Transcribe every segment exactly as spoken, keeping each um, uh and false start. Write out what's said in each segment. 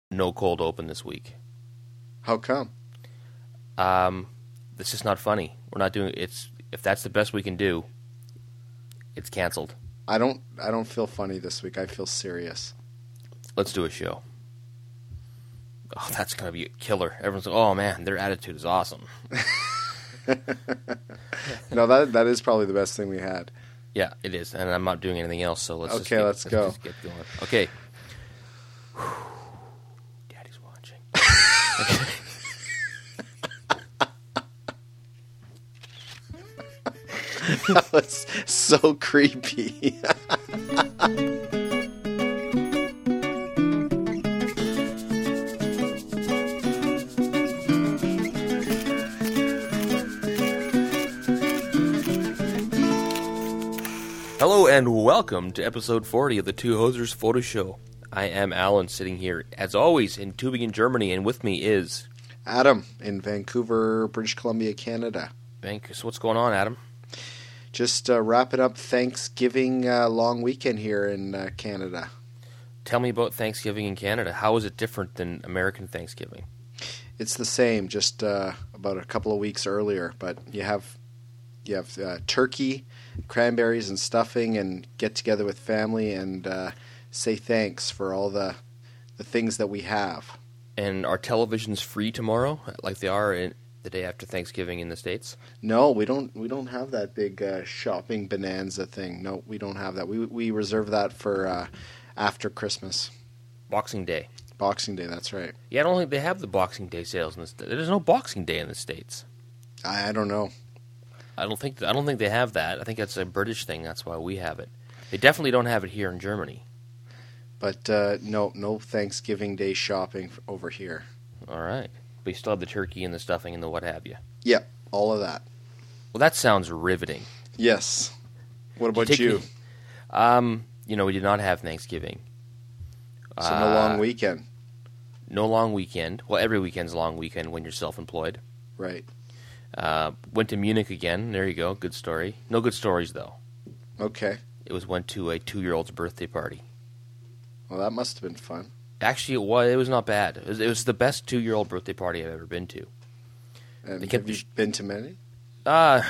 no cold open this week. How come? Um, it's just not funny. We're not doing it's. If that's the best we can do, it's canceled. I don't. I don't feel funny this week. I feel serious. Let's do a show. Oh, that's gonna be a killer. Everyone's like, "Oh man, their attitude is awesome." No, that that is probably the best thing we had. Yeah, it is, and I'm not doing anything else. So let's okay. just get, let's, let's go. Just get going. Okay. Daddy's watching. That was so creepy. Hello and welcome to episode forty of the Two Hosers Photo Show. I am Alan, sitting here, as always, in Tübingen, Germany, and with me is... Adam, in Vancouver, British Columbia, Canada. Vancouver. So what's going on, Adam? Just uh, wrapping up Thanksgiving uh, long weekend here in uh, Canada. Tell me about Thanksgiving in Canada. How is it different than American Thanksgiving? It's the same, just uh, about a couple of weeks earlier, but you have you have uh, turkey, cranberries and stuffing, and get together with family and uh, say thanks for all the the things that we have. And are televisions free tomorrow, like they are in the day after Thanksgiving in the States? No, we don't. We don't have that big uh, shopping bonanza thing. No, we don't have that. We we reserve that for uh, after Christmas, Boxing Day. Boxing Day. That's right. Yeah, I don't think they have the Boxing Day sales in the States. There's no Boxing Day in the States. I, I don't know. I don't think I don't think they have that. I think that's a British thing. That's why we have it. They definitely don't have it here in Germany. But uh, no, no Thanksgiving Day shopping over here. All right, but you still have the turkey and the stuffing and the what have you. Yeah, all of that. Well, that sounds riveting. Yes. What about Take you? me- Um, you know, we did not have Thanksgiving. So no Uh, long weekend. No long weekend. Well, every weekend's a long weekend when you're self-employed. Right. Uh, went to Munich again. There you go. Good story. No good stories, though. Okay. It was went to a two-year-old's birthday party. Well, that must have been fun. Actually, it was. It was not bad. It was, it was the best two-year-old birthday party I've ever been to. And They kept have you the sh- been to many? Uh,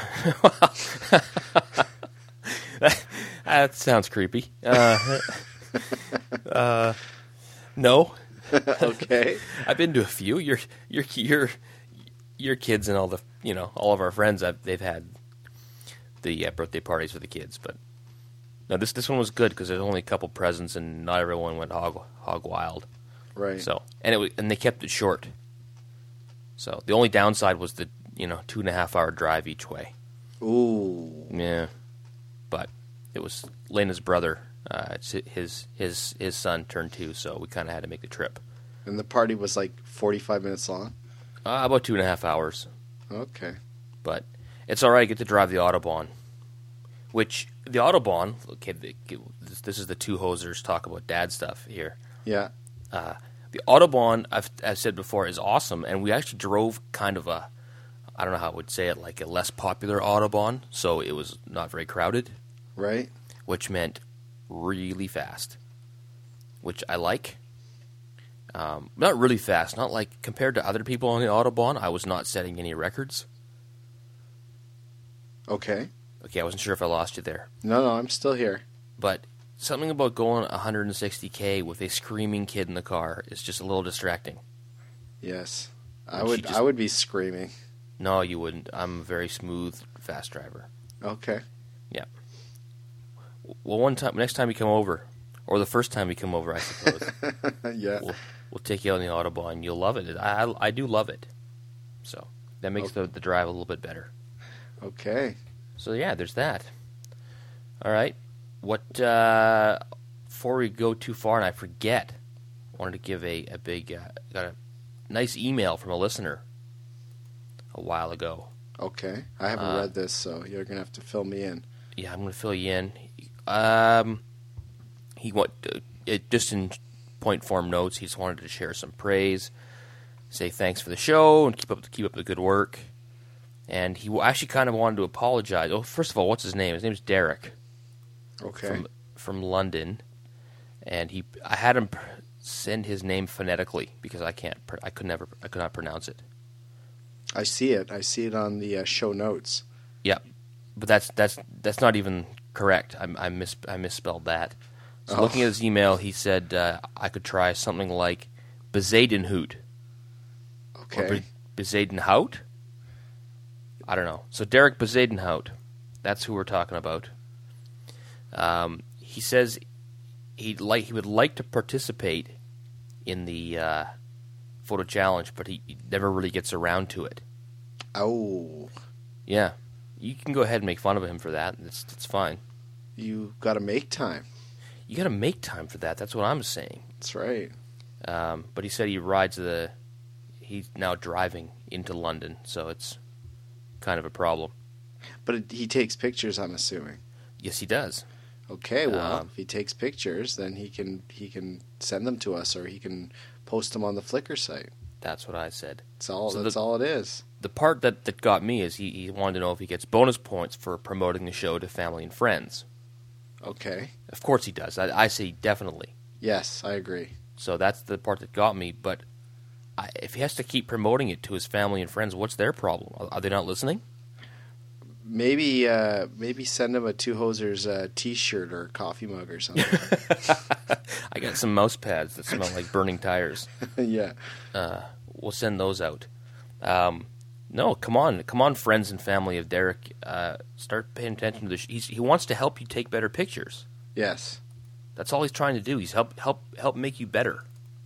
that, that sounds creepy. Uh, uh, no. Okay. I've been to a few. Your your your your kids and all the you know all of our friends. I've, they've had the uh, birthday parties for the kids, but no, this this one was good because there's only a couple presents and not everyone went hog hog wild. Right. So and it was, and they kept it short. So the only downside was the you know two and a half hour drive each way. Ooh. Yeah, but it was Lena's brother. Uh, it's his his his son turned two, so we kind of had to make the trip. And the party was like forty-five minutes long? Uh, about two and a half hours. Okay. But it's all right. I get to drive the Autobahn, which the Autobahn. Okay, the, this, this is the Two Hosers talk about dad stuff here. Yeah. Uh, the Autobahn, I've, I've said before, is awesome, and we actually drove kind of a, I don't know how I would say it, like a less popular Autobahn, so it was not very crowded. Right. Which meant really fast, which I like. Um, not really fast, not like compared to other people on the Autobahn. I was not setting any records. Okay. Okay, I wasn't sure if I lost you there. No, no, I'm still here. But something about going one hundred sixty k with a screaming kid in the car is just a little distracting. Yes. I And she would just- I would be screaming. No, you wouldn't. I'm a very smooth, fast driver. Okay. Yeah. Well, one time, next time you come over, or the first time you come over, I suppose, Yeah. we'll, we'll take you on the Autobahn. You'll love it. I, I, I do love it. So that makes Okay. the, the drive a little bit better. Okay. So yeah, there's that. All right. What? Uh, before we go too far, and I forget, I wanted to give a a big uh, got a nice email from a listener a while ago. Okay. I haven't Uh, read this, so you're going to have to fill me in. Yeah, I'm going to fill you in. Um, he want uh, it, just in point form notes. He just wanted to share some praise, say thanks for the show, and keep up keep up the good work. And he actually kind of wanted to apologize. Oh, first of all, what's his name? His name's Derek. Okay. From from London, and he I had him send his name phonetically because I can't. Pr- I could never. I could not pronounce it. I see it. I see it on the uh, show notes. Yeah, but that's that's that's not even correct. I, I mis I misspelled that. So Oh. looking at his email, he said uh, I could try something like Bezadenhout. Okay. Or Be- Bezadenhout? I don't know. So Derek Bezadenhout, that's who we're talking about. Um, he says he'd like he would like to participate in the uh, photo challenge, but he, he never really gets around to it. Oh, Yeah, you can go ahead and make fun of him for that. It's it's fine. you got to make time. You got to make time for that. That's what I'm saying. That's right. Um, but he said he rides the. He's now driving into London, so it's kind of a problem. But it, he takes pictures, I'm assuming. Yes, he does. Okay, well, Um, if he takes pictures, then he can he can send them to us, or he can post them on the Flickr site. That's what I said. That's all. So that's the- all it is. The part that, that got me is he, he wanted to know if he gets bonus points for promoting the show to family and friends. Okay. Of course he does. I, I say definitely. Yes, I agree. So that's the part that got me. But I, if he has to keep promoting it to his family and friends, what's their problem? Are, are they not listening? Maybe uh, maybe send him a Two Hosers uh, T-shirt or coffee mug or something. I got some mouse pads that smell like burning tires. Yeah. Uh, we'll send those out. Um, no, come on, come on, friends and family of Derek. Uh, start paying attention to the. Sh- he's, he wants to help you take better pictures. Yes. That's all he's trying to do. He's help help help make you better.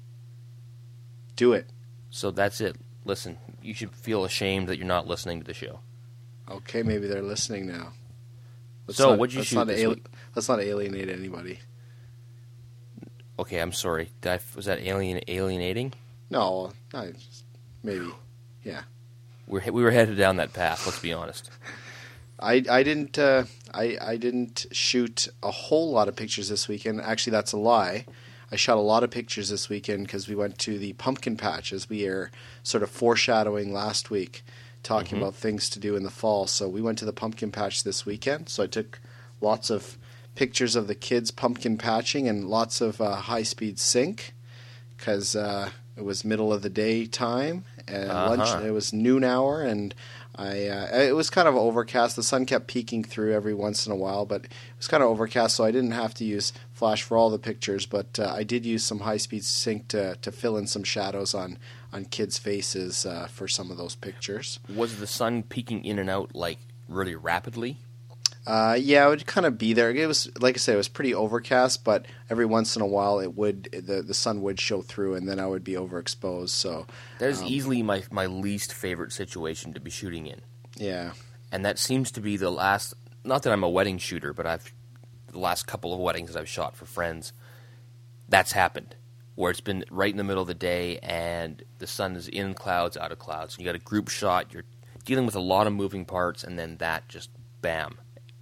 Do it. So that's it. Listen, you should feel ashamed that you're not listening to the show. Okay, maybe they're listening now. Let's So, not, what'd you let's shoot not this ali- week? Let's not alienate anybody. Okay, I'm sorry. Did I, was that alien alienating? No, not, maybe. Yeah. We're we were headed down that path. Let's be honest. I, I didn't uh, I I didn't shoot a whole lot of pictures this weekend. Actually, that's a lie. I shot a lot of pictures this weekend because we went to the pumpkin patch, as we are sort of foreshadowing last week, talking Mhm. about things to do in the fall. So we went to the pumpkin patch this weekend. So I took lots of pictures of the kids pumpkin patching and lots of uh, high speed sync because uh, it was middle of the day time and Uh-huh. lunch. It was noon hour and. I uh, it was kind of overcast. The sun kept peeking through every once in a while, but it was kind of overcast, so I didn't have to use flash for all the pictures. But uh, I did use some high speed sync to to fill in some shadows on on kids' faces uh, for some of those pictures. Was the sun peeking in and out like really rapidly? Uh, yeah, it would kind of be there. It was like I said, it was pretty overcast, but every once in a while, it would the the sun would show through, and then I would be overexposed. So That is um, easily my my least favorite situation to be shooting in. yeah. And that seems to be the last. Not that I'm a wedding shooter, but I've the last couple of weddings I've shot for friends. That's happened, where it's been right in the middle of the day, and the sun is in clouds, out of clouds. You got a group shot. You're dealing with a lot of moving parts, and then that just bam.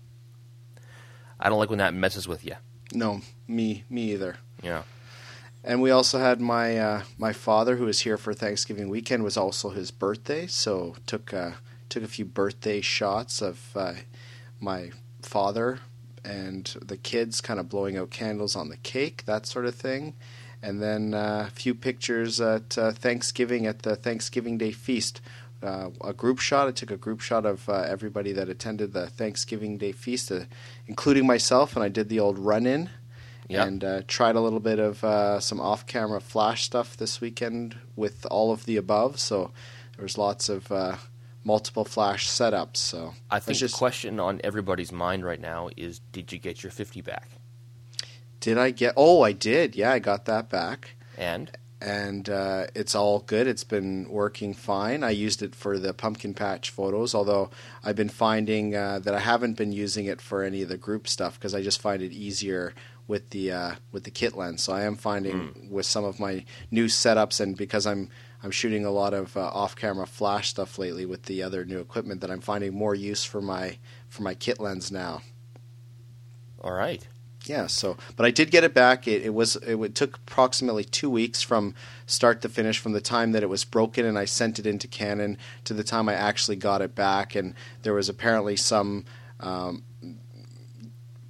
I don't like when that messes with you. No, me me either. Yeah. And we also had my uh, my father, who was here for Thanksgiving weekend, was also his birthday, so took uh, took a few birthday shots of uh, my father and the kids, kind of blowing out candles on the cake, that sort of thing, and then uh, a few pictures at uh, Thanksgiving at the Thanksgiving Day feast. Uh, a group shot. I took a group shot of uh, everybody that attended the Thanksgiving Day feast, uh, including myself, and I did the old run-in. Yep. And uh, tried a little bit of uh, some off-camera flash stuff this weekend with all of the above. So there was lots of uh, multiple flash setups. So I think just the question on everybody's mind right now is, did you get your fifty back? did I get? Oh, I did. Yeah, I got that back, And and uh, it's all good. It's been working fine. I used it for the pumpkin patch photos, although I've been finding uh, that I haven't been using it for any of the group stuff because I just find it easier with the uh, with the kit lens. So I am finding Mm. with some of my new setups, and because I'm I'm shooting a lot of uh, off-camera flash stuff lately with the other new equipment, that I'm finding more use for my for my kit lens now. all right. Yeah. So, but I did get it back. It, it was it, would- took approximately two weeks from start to finish, from the time that it was broken and I sent it into Canon to the time I actually got it back. And there was apparently some Um,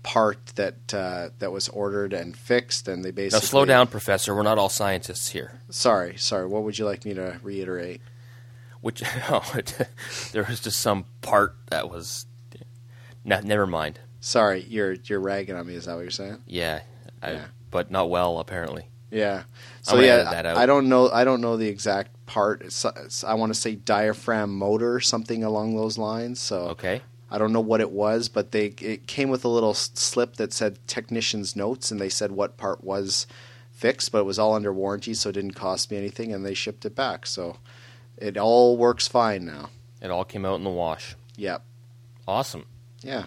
part that uh, that was ordered and fixed, and they Now, basically... slow down, Professor. We're not all scientists here. Sorry, sorry. What would you like me to reiterate? Which oh, it, there was just some part that was... No, never mind. Sorry, you're you're ragging on me. Is that what you're saying? Yeah, I, Yeah. but not well, apparently. Yeah. So I'm gonna yeah, edit that out. I don't know. I don't know the exact part. It's, it's, I want to say diaphragm motor, something along those lines. So Okay. I don't know what it was, but they it came with a little s- slip that said technician's notes, and they said what part was fixed, but it was all under warranty, so it didn't cost me anything, and they shipped it back. So it all works fine now. It all came out in the wash. Yep. Awesome. Yeah.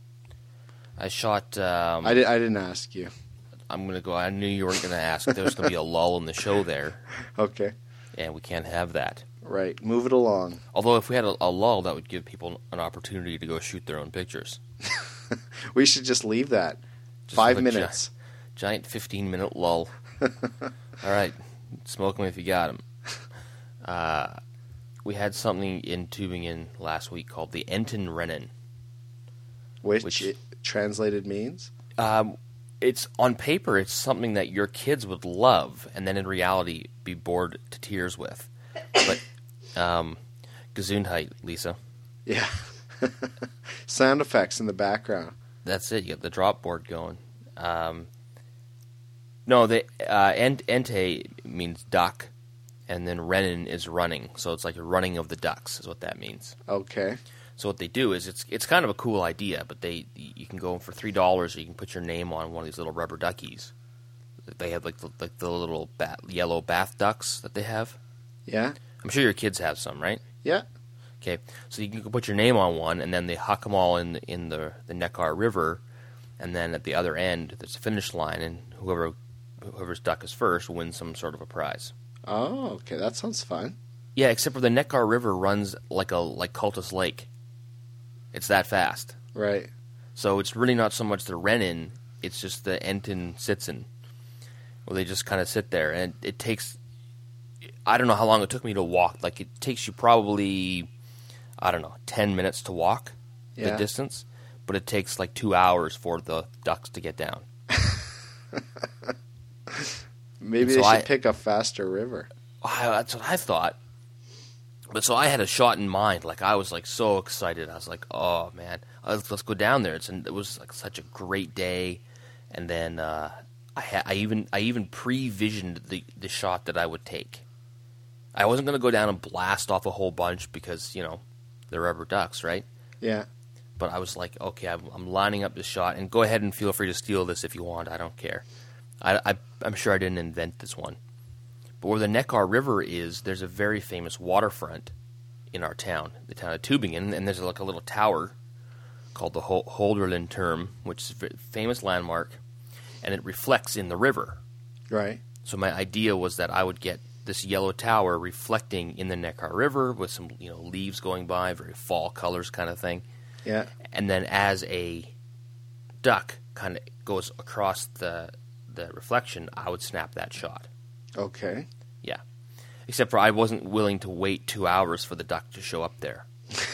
I shot... Um, I, did, I didn't ask you. I'm going to go... I knew you weren't going to ask. There was going to be a lull in the show there, Okay. and we can't have that. Right. Move it along. Although if we had a, a lull, that would give people an opportunity to go shoot their own pictures. We should just leave that. Just Five have a gi- minutes. Giant fifteen-minute lull. All right. Smoke them if you got them. Uh, we had something in Tübingen last week called the Entenrennen. Which, Which- it translated means? Um, it's on paper, it's something that your kids would love, and then in reality, be bored to tears with. But, um, Gesundheit, Lisa. Yeah. Sound effects in the background. That's it. You got the drop board going. Um, no, the uh, ent- ente means duck, and then rennen is running. So it's like a running of the ducks is what that means. Okay. So what they do is it's it's kind of a cool idea, but they you can go for three dollars. You can put your name on one of these little rubber duckies. They have like the, like the little bat, yellow bath ducks that they have. Yeah. I'm sure your kids have some, right? Yeah. Okay, so you can put your name on one, and then they huck them all in the, in the the Neckar River, and then at the other end there's a finish line, and whoever whoever's duck is first wins some sort of a prize. Oh, okay. That sounds fun. Yeah, except for the Neckar River runs like a like Cultus Lake. It's that fast. Right. So it's really not so much the Rennen, it's just the Enten Sitzen, where they just kind of sit there, and it takes. I don't know how long it took me to walk. Like, it takes you probably, I don't know, ten minutes to walk Yeah. the distance, but it takes like two hours for the ducks to get down. Maybe And they so should I- pick a faster river. I, that's what I thought. But so I had a shot in mind. Like, I was like so excited. I was like, oh man, let's, let's go down there. It's an, it was like such a great day. And then uh, I, ha- I even I even pre-visioned the the shot that I would take. I wasn't going to go down and blast off a whole bunch because, you know, they're rubber ducks, right? Yeah. But I was like, okay, I'm, I'm lining up this shot, and go ahead and feel free to steal this if you want. I don't care. I, I, I'm sure I didn't invent this one. But where the Neckar River is, there's a very famous waterfront in our town, the town of Tübingen, and there's like a little tower called the Hol- Holderlin Turm, which is a very famous landmark, and it reflects in the river. Right. So my idea was that I would get this yellow tower reflecting in the Neckar River with some, you know, leaves going by, very fall colors kind of thing. Yeah. And then as a duck kind of goes across the the reflection, I would snap that shot. Okay. Yeah. Except for I wasn't willing to wait two hours for the duck to show up there.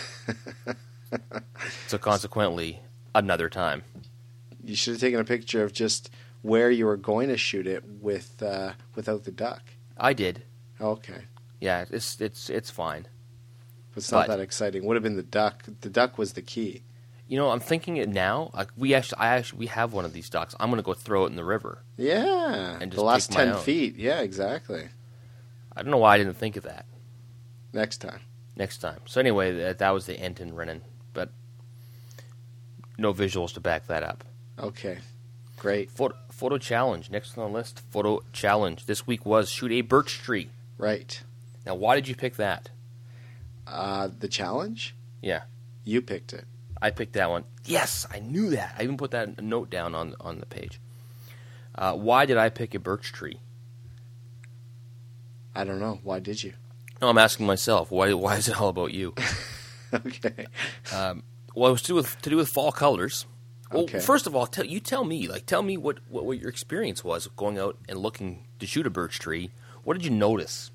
So consequently, another time. You should have taken a picture of just where you were going to shoot it with uh, without the duck. I did. Okay. Yeah, it's it's it's fine. It's not But- that exciting. Would have been the duck. The duck was the key. You know, I'm thinking it now. Like we actually, I actually, we have one of these ducks. I'm going to go throw it in the river. Yeah. And the just last take my ten own. feet. Yeah, exactly. I don't know why I didn't think of that. Next time. Next time. So anyway, that, that was the Entenrennen, but no visuals to back that up. Okay. Great. Photo, photo challenge. Next on the list, photo challenge. This week was shoot a birch tree. Right. Now, why did you pick that? Uh, the challenge? Yeah, You picked it. I picked that one. Yes, I knew that. I even put that note down on on the page. Uh, why did I pick a birch tree? I don't know. Why did you? No, I'm asking myself. Why? Why is it all about you? Okay. Um, well, it was to do with to do with fall colors. Well, Okay. first of all, tell, you tell me. Like, tell me what, what what your experience was going out and looking to shoot a birch tree. What did you notice?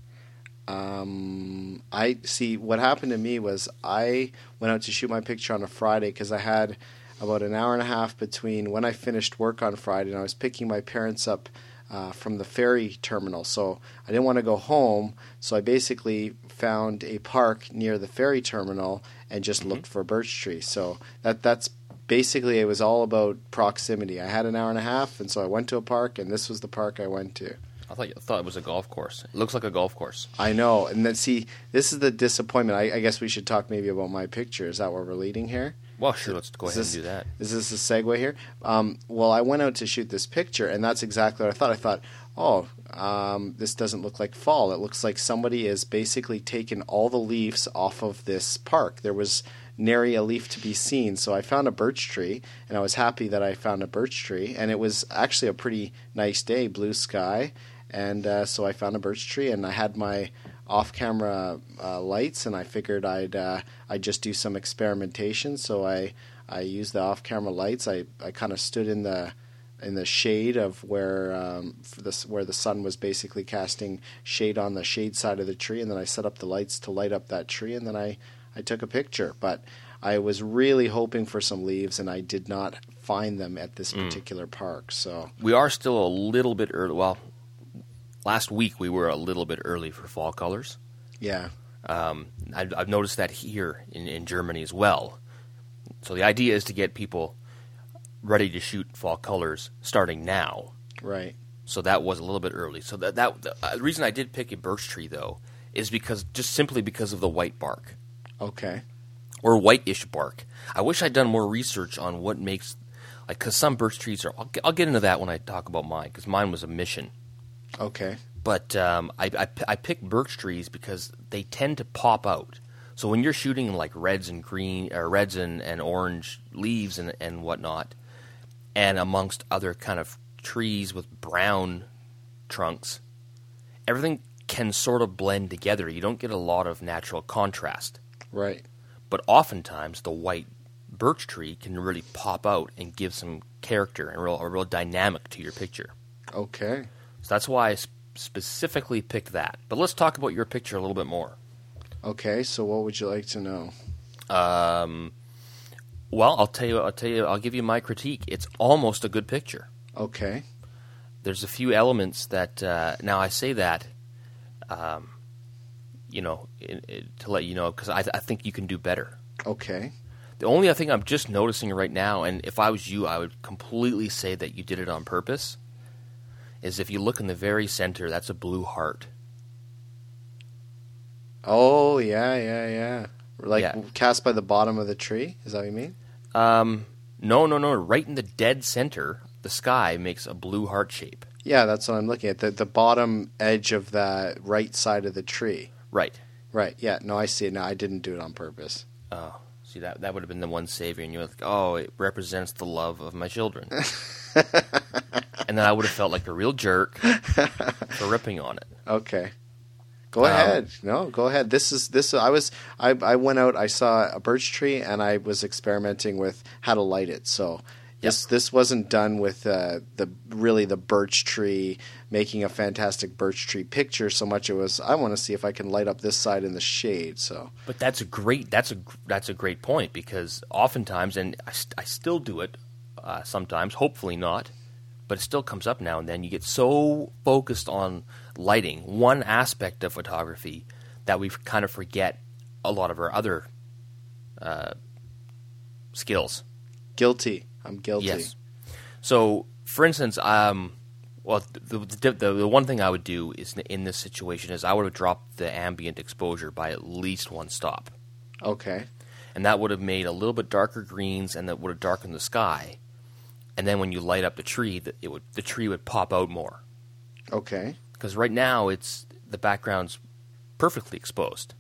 Um, I see. What happened to me was I went out to shoot my picture on a Friday because I had about an hour and a half between when I finished work on Friday and I was picking my parents up uh, from the ferry terminal. So I didn't want to go home, so I basically found a park near the ferry terminal and just mm-hmm. looked for a birch tree. So that that's basically, it was all about proximity. I had an hour and a half, and so I went to a park, and this was the park I went to. I thought you thought it was a golf course. It looks like a golf course. I know. And then, see, this is the disappointment. I, I guess we should talk maybe about my picture. Is that where we're leading here? Well, sure. Let's go is ahead this, and do that. Is this a segue here? Um, well, I went out to shoot this picture, and that's exactly what I thought. I thought, oh, um, this doesn't look like fall. It looks like somebody has basically taken all the leaves off of this park. There was nary a leaf to be seen. So I found a birch tree, and I was happy that I found a birch tree. And it was actually a pretty nice day, blue sky. And uh, so I found a birch tree, and I had my off-camera uh, lights, and I figured I'd uh, I'd just do some experimentation. So I I used the off-camera lights. I, I kind of stood in the in the shade of where um, for this where the sun was basically casting shade on the shade side of the tree, and then I set up the lights to light up that tree, and then I, I took a picture. But I was really hoping for some leaves, and I did not find them at this mm. particular park. So we are still a little bit early. Well, last week we were a little bit early for fall colors. Yeah. Um, I've, I've noticed that here in, in Germany as well. So the idea is to get people ready to shoot fall colors starting now. Right. So that was a little bit early. So that, that the uh, reason I did pick a birch tree, though, is because just simply because of the white bark. Okay. Or whitish bark. I wish I'd done more research on what makes, like, because some birch trees are. I'll, I'll get into that when I talk about mine, because mine was a mission. Okay. But um, I, I, I pick birch trees because they tend to pop out. So when you're shooting like reds and green, or reds and, and orange leaves and and whatnot, and amongst other kind of trees with brown trunks, everything can sort of blend together. You don't get a lot of natural contrast. Right. But oftentimes the white birch tree can really pop out and give some character and real, a real dynamic to your picture. Okay. So that's why I sp- specifically picked that. But let's talk about your picture a little bit more. Okay, so what would you like to know? Um, well, I'll tell you. I'll tell you. I'll give you my critique. It's almost a good picture. Okay. There's a few elements that. Uh, now I say that, um, you know, it, it, to let you know, because I, I think you can do better. Okay. The only thing I'm just noticing right now, and if I was you, I would completely say that you did it on purpose, is if you look in the very center, that's a blue heart. Oh, yeah, yeah, yeah. Like yeah. cast by the bottom of the tree? Is that what you mean? Um, no, no, no. Right in the dead center, the sky makes a blue heart shape. Yeah, that's what I'm looking at. The, the bottom edge of the right side of the tree. Right. Right, yeah. No, I see it now. I didn't do it on purpose. Oh, see, that that would have been the one savior. And you're like, oh, it represents the love of my children. And then I would have felt like a real jerk for ripping on it. Okay. Go um, ahead. No, go ahead. This is this. I was. I, I went out. I saw a birch tree, and I was experimenting with how to light it. So this yep. this wasn't done with uh, the really the birch tree making a fantastic birch tree picture. So much it was. I want to see if I can light up this side in the shade. So. But that's a great. That's a that's a great point, because oftentimes, and I, I still do it uh, sometimes. Hopefully not. But it still comes up now and then. You get so focused on lighting, one aspect of photography, that we kind of forget a lot of our other uh, skills. Guilty. I'm guilty. Yes. So, for instance, um, well, the, the, the, the one thing I would do is in this situation is I would have dropped the ambient exposure by at least one stop. Okay. And that would have made a little bit darker greens, and that would have darkened the sky. And then when you light up the tree, the, it would the tree would pop out more. Okay. Because right now it's the background's perfectly exposed,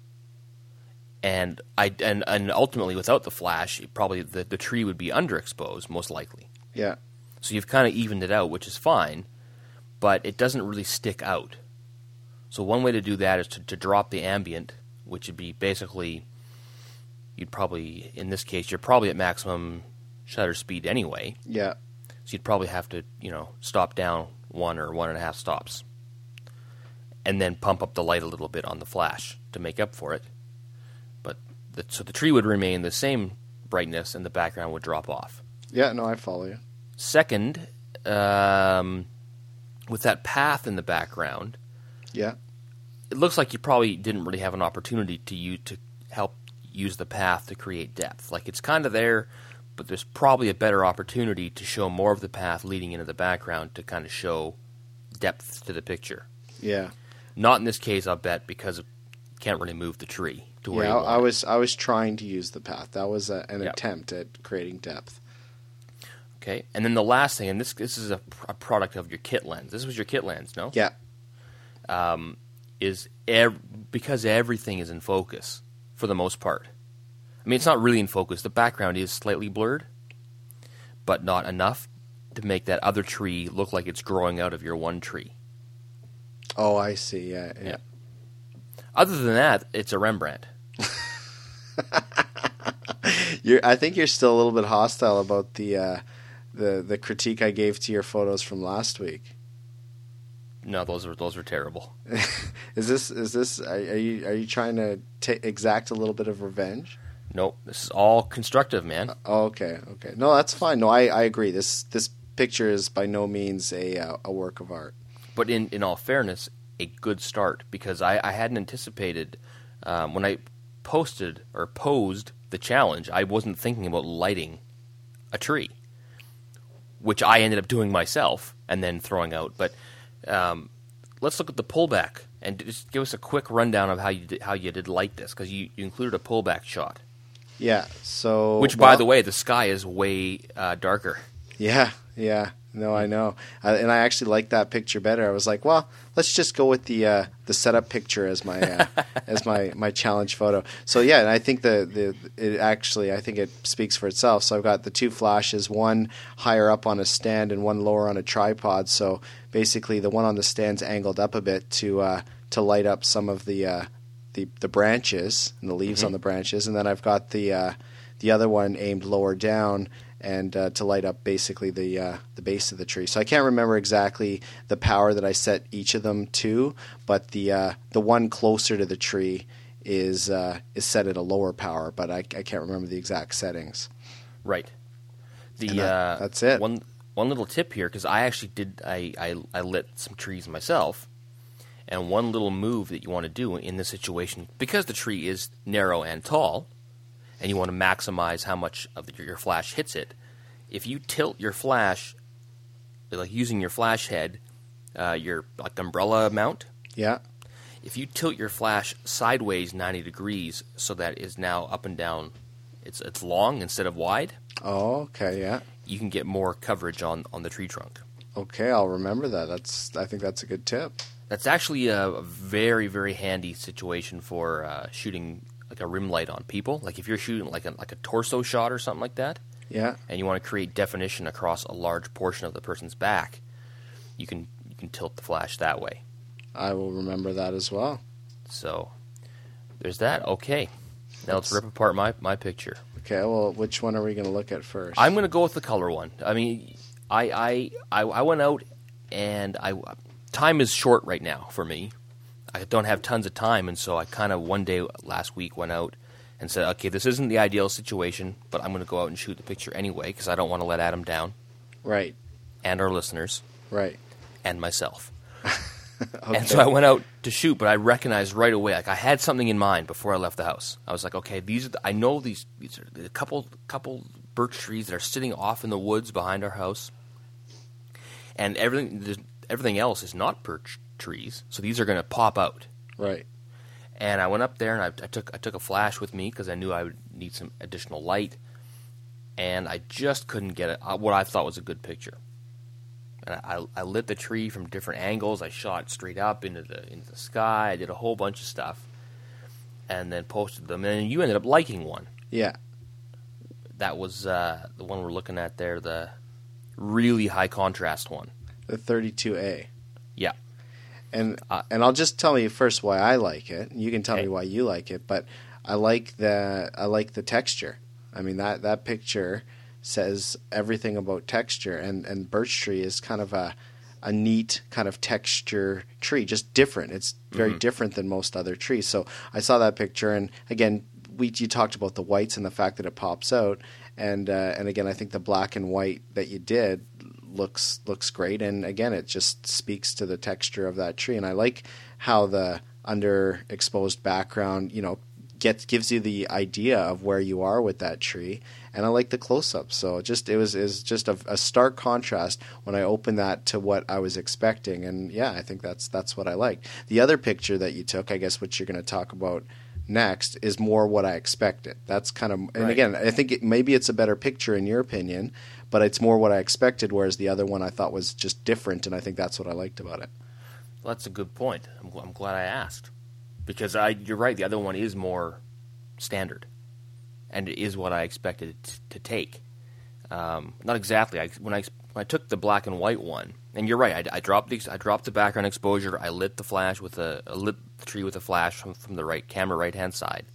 and I and, and ultimately without the flash, it probably the, the tree would be underexposed most likely. Yeah. So you've kind of evened it out, which is fine, but it doesn't really stick out. So one way to do that is to, to drop the ambient, which would be basically you'd probably in this case you're probably at maximum shutter speed anyway. Yeah. So you'd probably have to, you know, stop down one or one and a half stops. And then pump up the light a little bit on the flash to make up for it. But the, so the tree would remain the same brightness and the background would drop off. Yeah, no, I follow you. Second, um, with that path in the background, Yeah. it looks like you probably didn't really have an opportunity to you to help use the path to create depth. Like, it's kind of there, but there's probably a better opportunity to show more of the path leading into the background to kind of show depth to the picture. Yeah. Not in this case, I'll bet, because it can't really move the tree to where Yeah, you want I it. was I was trying to use the path. That was a, an Yeah. attempt at creating depth. Okay, and then the last thing, and this this is a, a product of your kit lens. This was your kit lens, no? Yeah. Um, is ev- because everything is in focus for the most part. I mean, it's not really in focus. The background is slightly blurred, but not enough to make that other tree look like it's growing out of your one tree. Oh, I see. Yeah, yeah. Yeah. Other than that, it's a Rembrandt. You're, I think you're still a little bit hostile about the uh, the the critique I gave to your photos from last week. No, those are those are terrible. Is this is this are, are you are you trying to ta exact a little bit of revenge? Nope, this is all constructive, man. Oh, okay, okay. No, that's fine. No, I, I agree. This this picture is by no means a uh, a work of art. But in, in all fairness, a good start, because I, I hadn't anticipated, um, when I posted or posed the challenge, I wasn't thinking about lighting a tree, which I ended up doing myself and then throwing out. But um, let's look at the pullback and just give us a quick rundown of how you did, how you did light this, because you, you included a pullback shot. Yeah. So, Which, by well, the way, the sky is way uh, darker. Yeah, yeah. No, I know, I, and I actually like that picture better. I was like, well, let's just go with the uh, the setup picture as my uh, as my, my challenge photo. So yeah, and I think the, the it actually I think it speaks for itself. So I've got the two flashes, one higher up on a stand and one lower on a tripod. So basically, the one on the stand's angled up a bit to uh, to light up some of the uh, the the branches and the leaves Mm-hmm. on the branches, and then I've got the uh, the other one aimed lower down. And uh, to light up basically the uh, the base of the tree. So I can't remember exactly the power that I set each of them to, but the uh, the one closer to the tree is uh, is set at a lower power, but I, I can't remember the exact settings. Right. The And that- uh, that's it. One one little tip here, because I actually did I, I I lit some trees myself, and one little move that you want to do in this situation, because the tree is narrow and tall, and you want to maximize how much of the, your flash hits it. If you tilt your flash, like using your flash head, uh, your like umbrella mount, Yeah. if you tilt your flash sideways ninety degrees so that it is now up and down, it's it's long instead of wide, Oh, okay. Yeah. you can get more coverage on, on the tree trunk. Okay, I'll remember that. That's I think that's a good tip. That's actually a very, very handy situation for uh, shooting like a rim light on people. Like if you're shooting like a like a torso shot or something like that, Yeah. and you want to create definition across a large portion of the person's back, you can you can tilt the flash that way. I will remember that as well. So there's that. Okay, now let's Let's- rip apart my, my picture. Okay, well, which one are we going to look at first? I'm going to go with the color one. I mean, I I, I, I went out and I time is short right now for me. I don't have tons of time, and so I kind of one day last week went out and said, okay, this isn't the ideal situation, but I'm going to go out and shoot the picture anyway because I don't want to let Adam down Right, and our listeners right. and myself. Okay. And so I went out to shoot, but I recognized right away, like I had something in mind before I left the house. I was like, okay, these are the, I know these these are a couple couple birch trees that are sitting off in the woods behind our house, and everything there's- everything else is not birch trees, so these are going to pop out. Right. And I went up there and I, I took I took a flash with me because I knew I would need some additional light, and I just couldn't get it, uh, what I thought was a good picture. And I, I lit the tree from different angles. I shot straight up into the into the sky. I did a whole bunch of stuff, and then posted them. And you ended up liking one. Yeah. That was uh, the one we're looking at there, the really high contrast one. The thirty-two A. Yeah. And Uh, and I'll just tell you first why I like it. You can tell Okay. me why you like it, but I like the I like the texture. I mean that that picture says everything about texture, and, and birch tree is kind of a a neat kind of texture tree, just different. It's very Mm-hmm. different than most other trees. So I saw that picture, and again, we you talked about the whites and the fact that it pops out, And uh, and again, I think the black and white that you did looks looks great. And again, it just speaks to the texture of that tree. And I like how the underexposed background, you know, gets gives you the idea of where you are with that tree. And I like the close-up. So it just it was is just a, a stark contrast when I opened that to what I was expecting. And yeah, I think that's that's what I like. The other picture that you took, I guess, what you're going to talk about next, is more what I expected. That's kind of, and right. again, I think it, maybe it's a better picture in your opinion, but it's more what I expected. Whereas the other one I thought was just different, and I think that's what I liked about it. Well, that's a good point. I'm, I'm glad I asked, because I you're right. The other one is more standard, and it is what I expected it to take. Um, not exactly. I, when I when I took the black and white one, and you're right. I, I dropped the I dropped the background exposure. I lit the flash with a, a lit the tree with a flash from, from the right camera right hand side,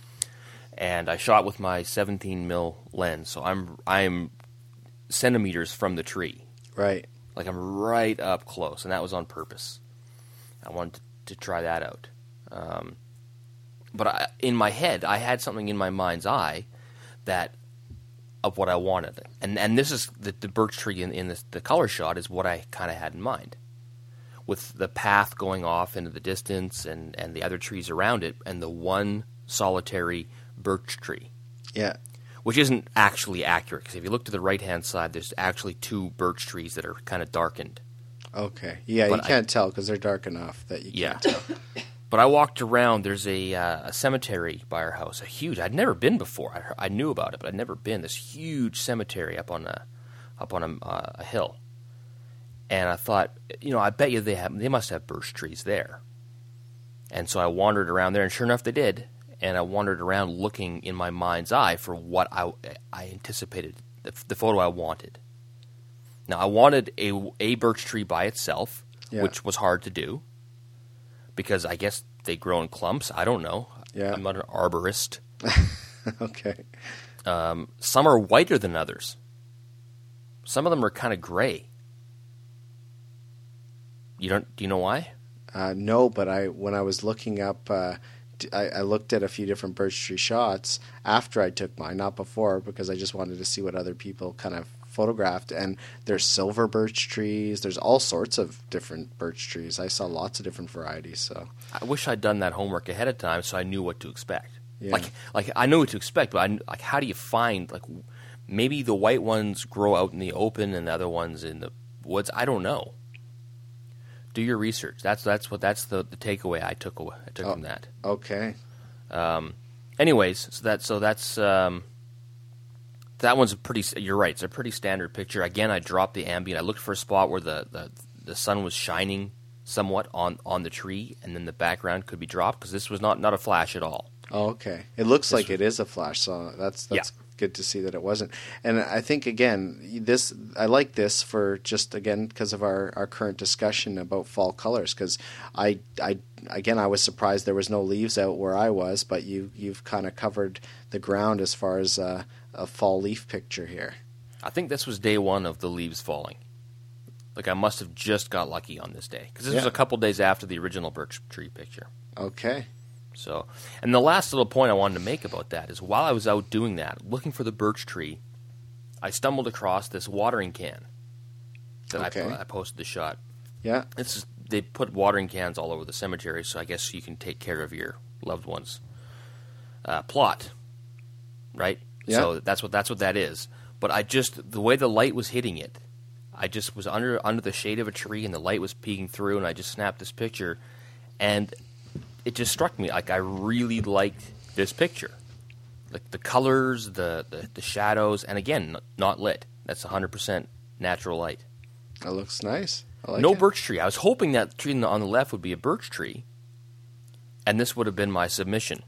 and I shot with my seventeen mil lens. So I'm I'm centimeters from the tree. Right. Like I'm right up close, and that was on purpose. I wanted to, to try that out. Um, but I, in my head, I had something in my mind's eye that of what I wanted, and and this is the, the birch tree in, in this, the color shot is what I kind of had in mind, with the path going off into the distance and, and the other trees around it, and the one solitary birch tree. Yeah. Which isn't actually accurate, because if you look to the right-hand side, there's actually two birch trees that are kind of darkened. Okay. Yeah, but you can't I, tell because they're dark enough that you yeah. can't tell. But I walked around. There's a, uh, a cemetery by our house, a huge. I'd never been before. I, heard, I knew about it, but I'd never been. This huge cemetery up on a up on a, uh, a hill, and I thought, you know, I bet you they have they must have birch trees there. And so I wandered around there, and sure enough, they did. And I wandered around looking in my mind's eye for what I I anticipated, the, the photo I wanted. Now I wanted a a birch tree by itself, yeah. which was hard to do. Because I guess they grow in clumps. I don't know. Yeah. I'm not an arborist. Okay. Um, some are whiter than others. Some of them are kind of gray. You don't? Do you know why? Uh, no, but I when I was looking up, uh, I, I looked at a few different birch tree shots after I took mine, not before, because I just wanted to see what other people kind of photographed. And there's silver birch trees. There's all sorts of different birch trees. I saw lots of different varieties. So I wish I'd done that homework ahead of time so I knew what to expect. Yeah. Like, like I knew what to expect, but I, like, how do you find, like, maybe the white ones grow out in the open and the other ones in the woods? I don't know. Do your research. That's that's what that's the, the takeaway I took away. I took oh, from that. Okay. Um. Anyways, so that so that's um. That one's a pretty. You're right. It's a pretty standard picture. Again, I dropped the ambient. I looked for a spot where the, the, the sun was shining somewhat on, on the tree, and then the background could be dropped, because this was not, not a flash at all. Oh, okay. It looks this like was, it is a flash, so that's that's yeah. good to see that it wasn't. And I think again, this I like this for just again because of our, our current discussion about fall colors. Because I I again I was surprised there was no leaves out where I was, but you you've kind of covered the ground as far as uh, a fall leaf picture here. I think this was day one of the leaves falling. Like I must have just got lucky on this day, because this yeah. was a couple days after the original birch tree picture. Okay. So, and the last little point I wanted to make about that is while I was out doing that, looking for the birch tree, I stumbled across this watering can that okay. I, I posted the shot. Yeah. It's they put watering cans all over the cemetery, so I guess you can take care of your loved one's uh, plot, right? Yeah. So that's what that's what that is. But I just the way the light was hitting it, I just was under under the shade of a tree, and the light was peeking through, and I just snapped this picture, and it just struck me like I really liked this picture, like the colors, the the, the shadows, and again, not lit. That's one hundred percent natural light. That looks nice. I like no it. birch tree. I was hoping that tree on the left would be a birch tree, and this would have been my submission.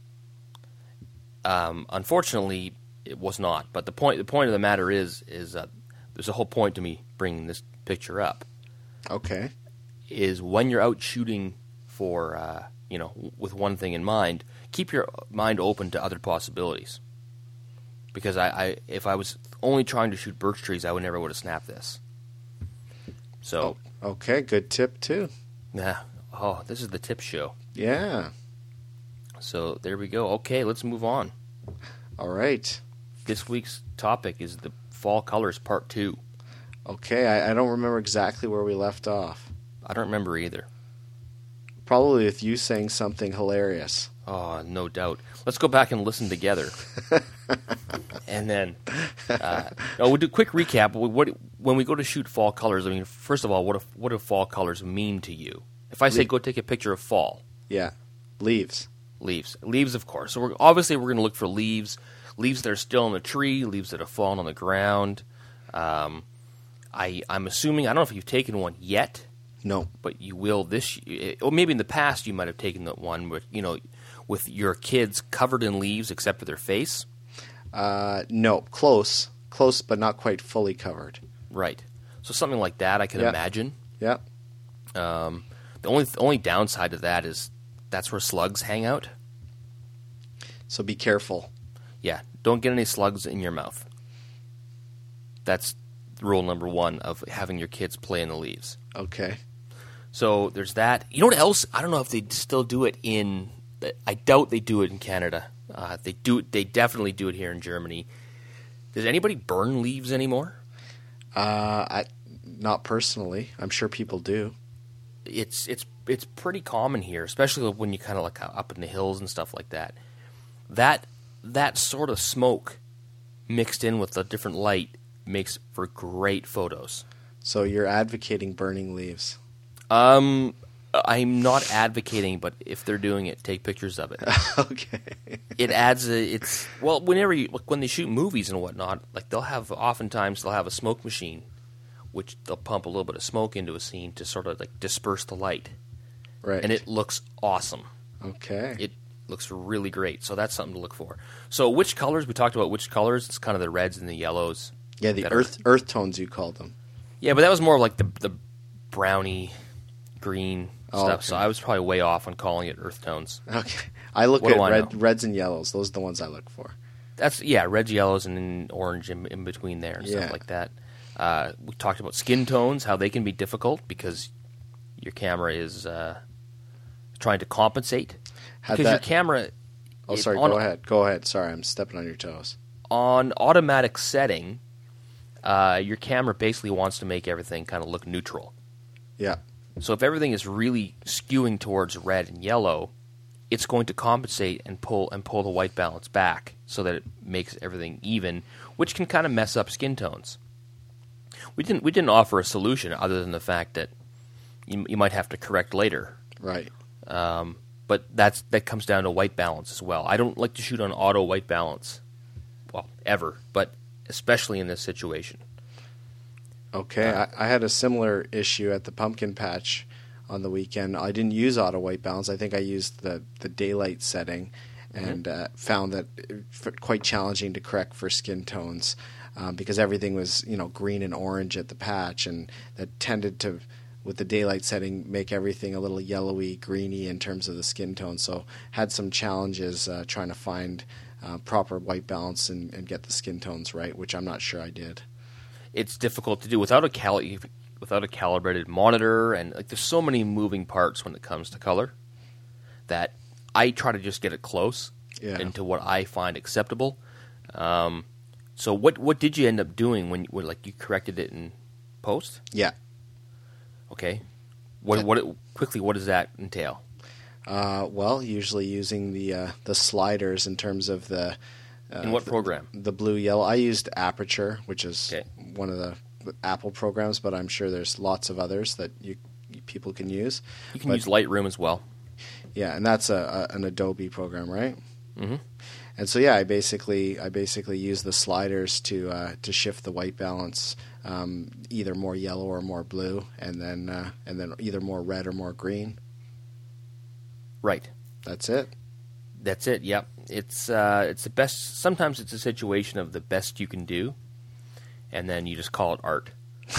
Um, unfortunately, it was not. But the point the point of the matter is is uh, there's a whole point to me bringing this picture up. Okay. Is when you're out shooting for uh, you know with one thing in mind, keep your mind open to other possibilities. Because I, I if I was only trying to shoot birch trees, I would never would have snapped this. So oh, okay, good tip too. Yeah. Oh, this is the tip show. Yeah. So there we go. Okay, let's move on. All right. this week's topic is the fall colors part two. Okay, I, I don't remember exactly where we left off. I don't remember either. Probably with you saying something hilarious. Oh, no doubt. Let's go back and listen together. And then, uh, no, we'll do a quick recap. What, when we go to shoot fall colors, I mean, first of all, what, if, what do fall colors mean to you? If I say go take a picture of fall. Yeah, leaves. Leaves. Leaves, of course. So we're, obviously we're going to look for leaves. Leaves that are still on the tree, leaves that have fallen on the ground. Um, I, I'm assuming, I don't know if you've taken one yet. No. But you will this year. Or maybe in the past you might have taken that one with, you know, with your kids covered in leaves except for their face. Uh, no, close. Close, but not quite fully covered. Right. So something like that I can Yep. imagine. Yeah. Um, the only the only downside to that is that's where slugs hang out. So be careful. Yeah, don't get any slugs in your mouth. That's rule number one of having your kids play in the leaves. Okay. So there's that. You know what else? I don't know if they still do it in. I doubt they do it in Canada. Uh, they do. They definitely do it here in Germany. Does anybody burn leaves anymore? Uh, I, not personally. I'm sure people do. It's it's it's pretty common here, especially when you kind of like up in the hills and stuff like that. That that sort of smoke mixed in with the different light makes for great photos. So you're advocating burning leaves. Um, I'm not advocating, but if they're doing it, take pictures of it. Okay. It adds a, it's, well, whenever you, like when they shoot movies and whatnot, like they'll have, oftentimes they'll have a smoke machine, which they'll pump a little bit of smoke into a scene to sort of like disperse the light. Right. And it looks awesome. Okay. It looks really great. So that's something to look for. So which colors, we talked about which colors, it's kind of the reds and the yellows. Yeah, the that earth are, earth tones you called them. Yeah, but that was more like the the browny, green Oh, stuff. okay. So I was probably way off on calling it earth tones. Okay. I look What at do I red, know? reds and yellows. Those are the ones I look for. That's, yeah, reds, yellows, and then orange in, in between there and Yeah. stuff like that. Uh, we talked about skin tones, how they can be difficult because your camera is uh, trying to compensate. Had because your that- camera... Oh, it- sorry. on, Go ahead. Go ahead. Sorry, I'm stepping on your toes. On automatic setting, uh, your camera basically wants to make everything kind of look neutral. Yeah. So if everything is really skewing towards red and yellow, it's going to compensate and pull and pull the white balance back so that it makes everything even, which can kind of mess up skin tones. We didn't we didn't offer a solution other than the fact that you, you might have to correct later. Right. Um, but that's that comes down to white balance as well. I don't like to shoot on auto white balance, well, ever, but especially in this situation. Okay. Uh, I, I had a similar issue at the pumpkin patch on the weekend. I didn't use auto white balance. I think I used the, the daylight setting and uh, found that it, f- quite challenging to correct for skin tones um, because everything was, you know, green and orange at the patch, and that tended to, with the daylight setting, make everything a little yellowy, greeny in terms of the skin tone. So had some challenges uh, trying to find uh, proper white balance and, and get the skin tones right, which I'm not sure I did. It's difficult to do without a cali- without a calibrated monitor, and like there's so many moving parts when it comes to color that I try to just get it close Yeah. into what I find acceptable. Um, so what what did you end up doing when, when like you corrected it in post? Yeah. Okay, what what quickly what does that entail? Uh, well, usually using the uh, the sliders in terms of the uh, In what the, program? The blue yellow. I used Aperture, which is Okay. one of the Apple programs, but I'm sure there's lots of others that you people can use. You can But- use Lightroom as well. Yeah, and that's a, a an Adobe program, right? Mm-hmm. And so yeah, I basically I basically use the sliders to uh, to shift the white balance, um, either more yellow or more blue, and then uh, and then either more red or more green. Right. That's it. That's it. Yep. It's uh, it's the best. Sometimes it's a situation of the best you can do, and then you just call it art.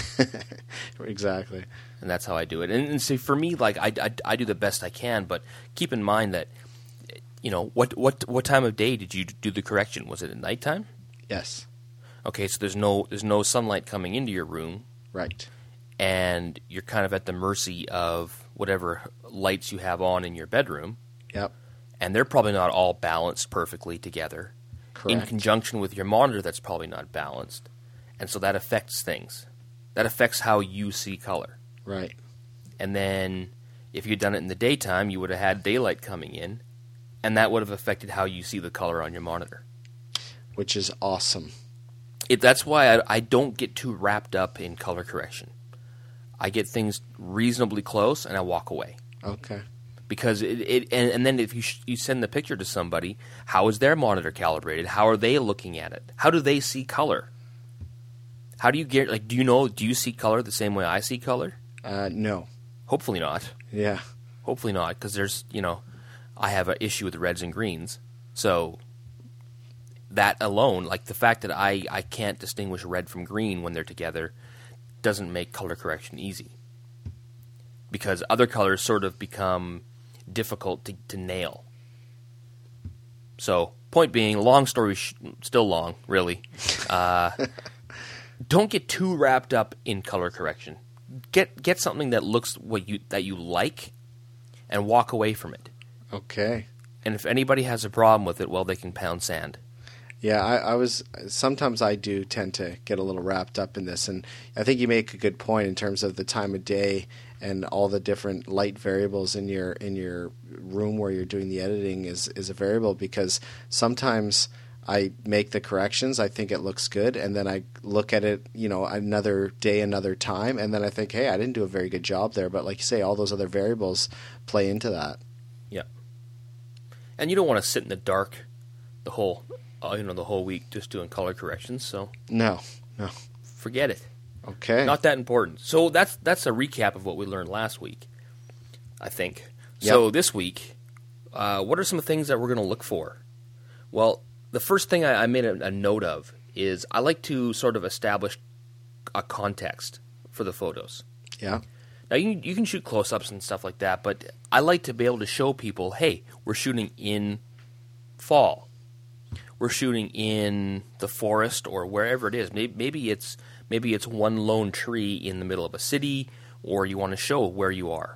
Exactly. And that's how I do it. And, and see, for me, like I, I, I do the best I can, but keep in mind that, you know, what what what time of day did you do the correction? Was it at nighttime? Yes. Okay, so there's no there's no sunlight coming into your room, Right. and you're kind of at the mercy of whatever lights you have on in your bedroom, Yep. and they're probably not all balanced perfectly together. Correct. in conjunction with your monitor that's probably not balanced. And so that affects things. That affects how you see color. Right. And then if you'd done it in the daytime, you would have had daylight coming in, and that would have affected how you see the color on your monitor. Which is awesome. It, that's why I, I don't get too wrapped up in color correction. I get things reasonably close, and I walk away. Okay. Because it, it and, and then if you sh- you send the picture to somebody, how is their monitor calibrated? How are they looking at it? How do they see color? How do you get like? Do you know? Do you see color the same way I see color? Uh, no. Hopefully not. Yeah. Hopefully not, because there's you know, I have an issue with the reds and greens. So that alone, like the fact that I I can't distinguish red from green when they're together, doesn't make color correction easy. Because other colors sort of become difficult to, to nail. So, point being, long story, sh- still long, really. Uh, don't get too wrapped up in color correction. Get get something that looks what you that you like, and walk away from it. Okay. And if anybody has a problem with it, well, they can pound sand. Yeah, I, I was. Sometimes I do tend to get a little wrapped up in this, and I think you make a good point in terms of the time of day and all the different light variables in your in your room where you're doing the editing is is a variable, because sometimes I make the corrections, I think it looks good, and then I look at it, you know, another day, another time, and then I think, hey, I didn't do a very good job there. But like you say, all those other variables play into that. Yeah. And you don't want to sit in the dark the whole. Uh, you know, the whole week just doing color corrections, so No, no. forget it. Okay. Not that important. So that's that's a recap of what we learned last week, I think. So Yep. this week, uh, what are some things that we're going to look for? Well, the first thing I, I made a, a note of is I like to sort of establish a context for the photos. Yeah. Now, you, you can shoot close-ups and stuff like that, but I like to be able to show people, hey, we're shooting in fall. We're shooting in the forest or wherever it is. Maybe, maybe it's maybe it's one lone tree in the middle of a city, or you want to show where you are.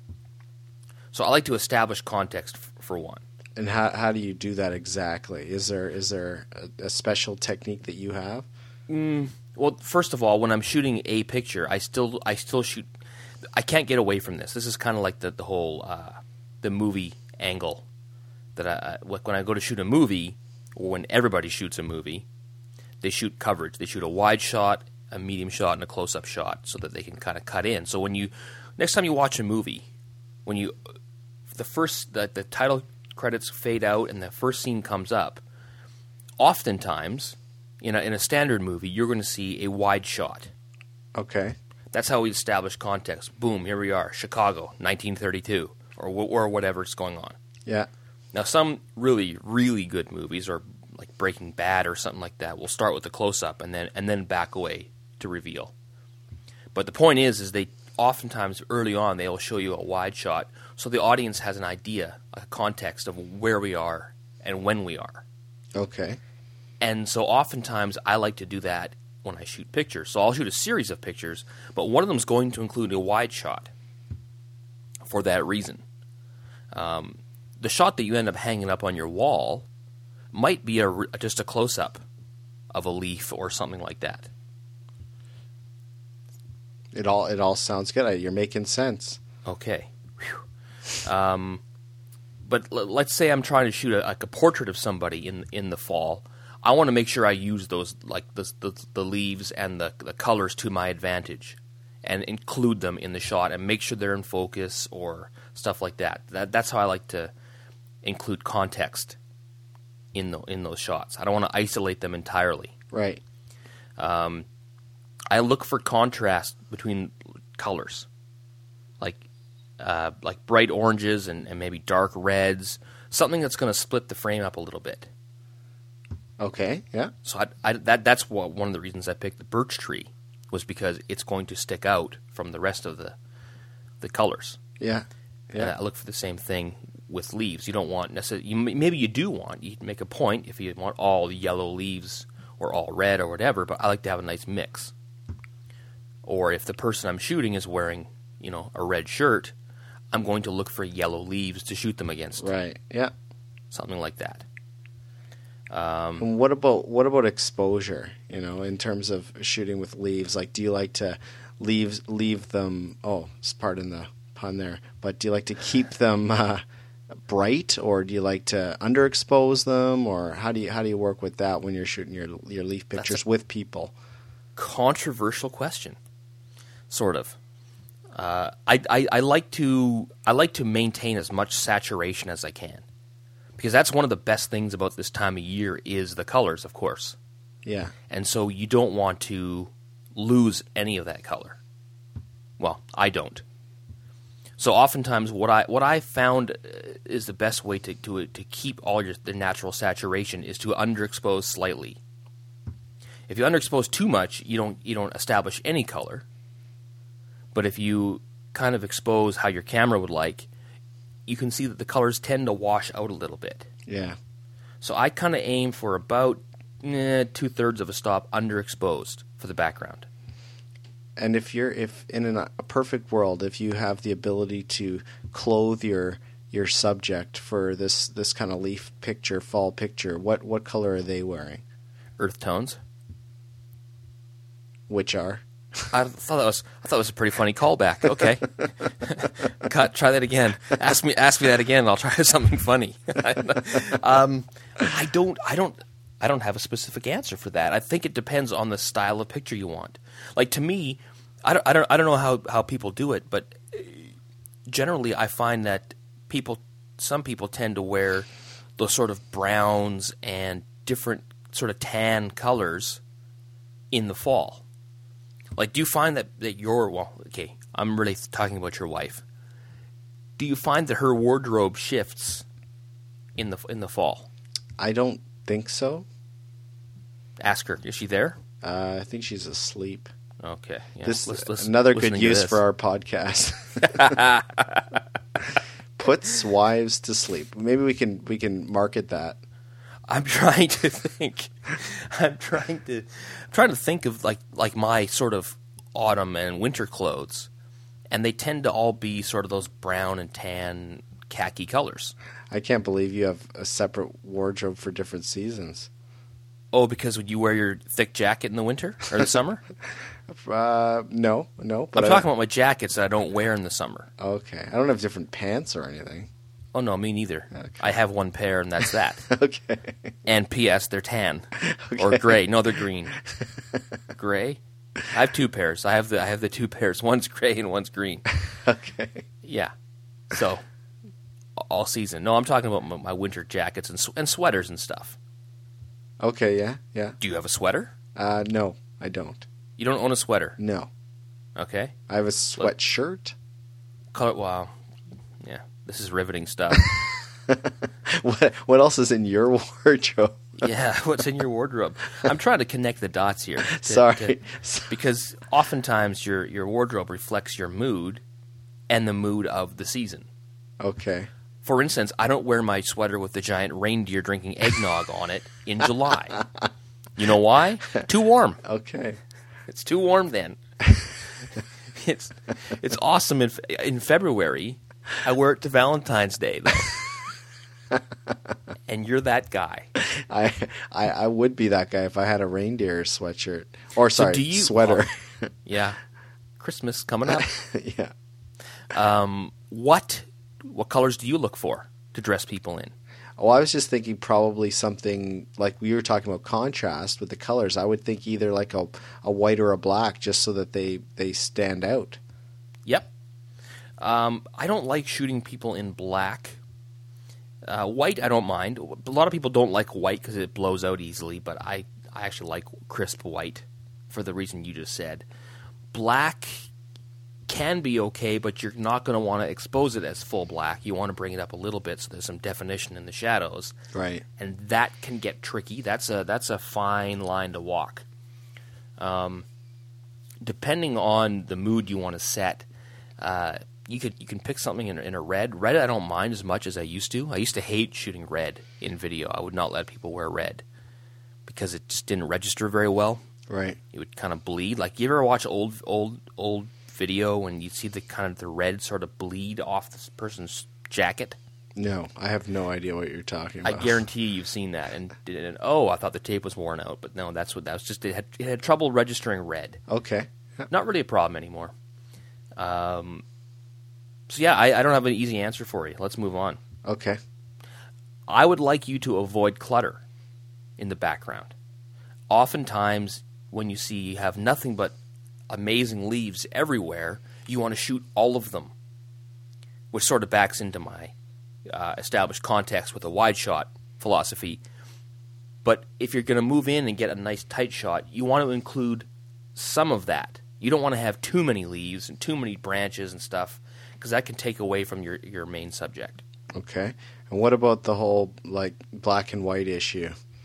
So I like to establish context f- for one. And how how do you do that exactly? Is there is there a, a special technique that you have? Mm, well, first of all, when I'm shooting a picture, I still I still shoot. I can't get away from this. This is kind of like the the whole uh, the movie angle that I like when I go to shoot a movie. Or when everybody shoots a movie, they shoot coverage. They shoot a wide shot, a medium shot, and a close-up shot so that they can kind of cut in. So when you next time you watch a movie, when you the first the, the title credits fade out and the first scene comes up, oftentimes in a, in a standard movie you're going to see a wide shot. Okay. That's how we establish context. Boom, here we are, Chicago, nineteen thirty-two, or or whatever's going on. Yeah. Now, some really, really good movies, or like Breaking Bad or something like that, will start with a close-up and then and then back away to reveal. But the point is, is they oftentimes early on they'll show you a wide shot, so the audience has an idea, a context of where we are and when we are. Okay. And so oftentimes I like to do that when I shoot pictures. So I'll shoot a series of pictures, but one of them is going to include a wide shot for that reason. Um, the shot that you end up hanging up on your wall might be a, just a close-up of a leaf or something like that. It all it all sounds good. You're making sense. Okay. Um, but l- let's say I'm trying to shoot a, like a portrait of somebody in in the fall. I want to make sure I use those like the the, the leaves and the the colors to my advantage, and include them in the shot and make sure they're in focus or stuff like that. That that's how I like to include context in the, in those shots. I don't want to isolate them entirely. Right. Um, I look for contrast between colors, like uh, like bright oranges and, and maybe dark reds, something that's going to split the frame up a little bit. Okay. Yeah. So I, I, that that's what, one of the reasons I picked the birch tree, was because it's going to stick out from the rest of the the colors. Yeah. Yeah. And I look for the same thing with leaves. You don't want necessarily. You, maybe you do want. You make a point if you want all yellow leaves or all red or whatever. But I like to have a nice mix. Or if the person I'm shooting is wearing, you know, a red shirt, I'm going to look for yellow leaves to shoot them against. Right. Yeah. Something like that. Um, And what about what about exposure? You know, in terms of shooting with leaves, like, do you like to leave leave them? Oh, pardon the pun there. But do you like to keep them uh, bright, or do you like to underexpose them, or how do you how do you work with that when you're shooting your your leaf pictures with people? Controversial question, sort of. Uh, I, I I like to I like to maintain as much saturation as I can, because that's one of the best things about this time of year is the colors, of course. Yeah. And so you don't want to lose any of that color. Well, I don't. So oftentimes, what I what I found is the best way to to to keep all your the natural saturation is to underexpose slightly. If you underexpose too much, you don't you don't establish any color. But if you kind of expose how your camera would like, you can see that the colors tend to wash out a little bit. Yeah. So I kind of aim for about eh, two-thirds of a stop underexposed for the background. And if you're if in an, a perfect world, if you have the ability to clothe your your subject for this, this kind of leaf picture, fall picture, what, what color are they wearing? Earth tones. Which are? I thought that was I thought it was a pretty funny callback. Okay, Cut, try that again. Ask me ask me that again, and I'll try something funny. um, I don't I don't I don't have a specific answer for that. I think it depends on the style of picture you want. Like, to me, I don't I don't I don't know how, how people do it, but generally I find that people some people tend to wear those sort of browns and different sort of tan colors in the fall. Like, do you find that, that your, well, okay, I'm really talking about your wife. Do you find that her wardrobe shifts in the in the fall? I don't think so. Ask her. Is she there? Uh, I think she's asleep. Okay. Yeah. This Let's- let's- another good listening to use this. for our podcast. Puts wives to sleep. Maybe we can we can market that. I'm trying to think. I'm trying to I'm trying to think of like like my sort of autumn and winter clothes, and they tend to all be sort of those brown and tan khaki colors. I can't believe you have a separate wardrobe for different seasons. Oh, because would you wear your thick jacket in the winter or the summer? Uh, no, no. But I'm I- talking about my jackets that I don't wear in the summer. Okay, I don't have different pants or anything. Oh, no, me neither. Okay. I have one pair, and that's that. Okay. And P S, they're tan Okay. or gray. No, they're green. Gray? I have two pairs. I have the I have the two pairs. One's gray and one's green. Okay. Yeah. So, all season. No, I'm talking about my, my winter jackets and sw- and sweaters and stuff. Okay. Yeah. Yeah. Do you have a sweater? Uh, no, I don't. You don't own a sweater. No, Okay. I have a sweatshirt. Color. Wow. Yeah. This is riveting stuff. What What else is in your wardrobe? Yeah. What's in your wardrobe? I'm trying to connect the dots here. to- Sorry. to- because oftentimes your your wardrobe reflects your mood and the mood of the season. Okay. For instance, I don't wear my sweater with the giant reindeer drinking eggnog on it in July. You know why? Too warm. Okay. It's too warm then. it's it's awesome in Fe- in February. I wear it to Valentine's Day though. And you're that guy. I, I I would be that guy if I had a reindeer sweatshirt or So sorry do you- sweater. Yeah. Christmas coming up. Yeah. Um, what what colors do you look for to dress people in? Well, I was just thinking probably something like we were talking about contrast with the colors. I would think either like a a white or a black, just so that they they stand out. Yep. Um, I don't like shooting people in black. Uh, white, I don't mind. A lot of people don't like white because it blows out easily, but I, I actually like crisp white for the reason you just said. Black can be okay, but you're not going to want to expose it as full black. You want to bring it up a little bit so there's some definition in the shadows. Right. And that can get tricky. That's a that's a fine line to walk. Um, depending on the mood you want to set, uh, you could you can pick something in, in a red. Red I don't mind as much as I used to. I used to hate shooting red in video. I would not let people wear red because it just didn't register very well. Right. It would kind of bleed. Like, you ever watch old old old video and you see the kind of the red sort of bleed off this person's jacket? No, I have no idea what you're talking I about. guarantee you've seen that. And, and oh, I thought the tape was worn out, but no, that's what that was. Just it had, it had trouble registering red. Okay. Yeah. Not really a problem anymore. Um, so yeah, I, I don't have an easy answer for you. Let's move on. Okay. I would like you to avoid clutter in the background. Oftentimes, when you see you have nothing but amazing leaves everywhere, you want to shoot all of them, which sort of backs into my uh, established context with a wide shot philosophy. But if you're going to move in and get a nice tight shot, you want to include some of that. You don't want to have too many leaves and too many branches and stuff, because that can take away from your, your main subject. Okay. And what about the whole like black and white issue?